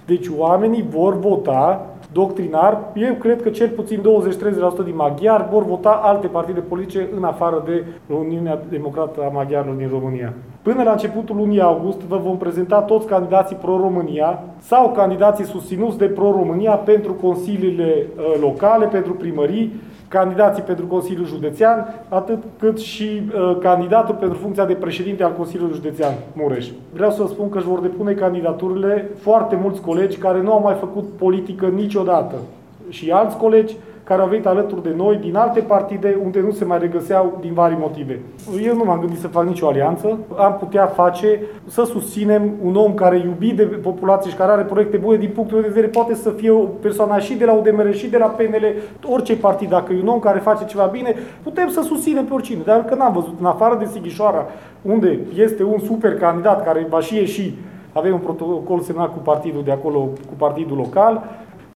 Deci oamenii vor vota doctrinar. Eu cred că cel puțin 20-30% din maghiari vor vota alte partide politice în afară de Uniunea Democrată a Maghiarilor din România. Până la începutul lunii august vă vom prezenta toți candidații pro-România sau candidații susținuți de pro-România pentru consiliile locale, pentru primării, candidații pentru Consiliul Județean, atât cât și candidatul pentru funcția de președinte al Consiliului Județean Mureș. Vreau să spun că își vor depune candidaturile foarte mulți colegi care nu au mai făcut politică niciodată și alți colegi care au venit alături de noi din alte partide unde nu se mai regăseau din vari motive. Eu nu m-am gândit să fac nicio alianță. Am putea să susținem un om care e iubit de populație și care are proiecte bune din punctul de vedere, poate să fie o persoană și de la UDMR și de la PNL, orice partid. Dacă e un om care face ceva bine, putem să susținem pe oricine. Dar că n-am văzut, în afară de Sighișoara, unde este un super candidat care va și ieși, avem un protocol semnat cu partidul de acolo, cu partidul local,